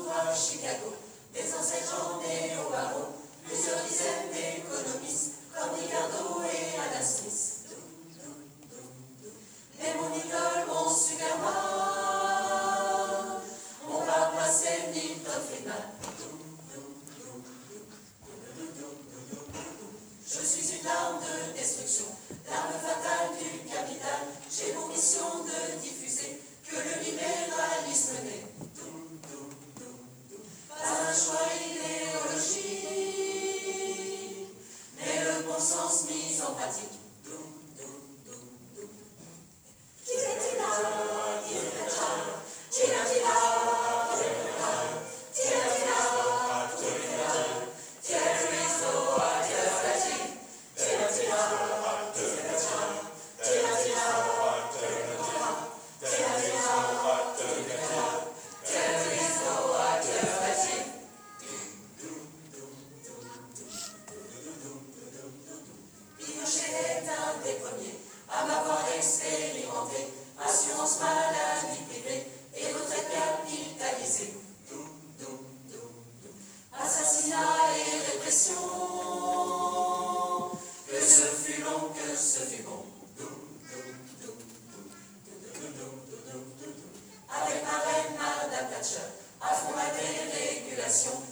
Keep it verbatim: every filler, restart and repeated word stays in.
à Chicago, des enseignants nés au barreau, plusieurs dizaines d'économistes, comme Ricardo et Adam Smith. Mais mon idole, mon Superman, mon papa c'est Milton Friedman. Je suis une arme de destruction, l'arme fatale du capital. J'ai pour mission de diffuser que le libéralisme n'est pas un choix idéologique, mais le bon sens mis en pratique. Des premiers à m'avoir expérimenté, assurance maladie privée et retraite capitalisée. Assassinat et répression, que ce fut long, que ce fut bon. Avec ma reine Madame Thatcher, à fond la dérégulation.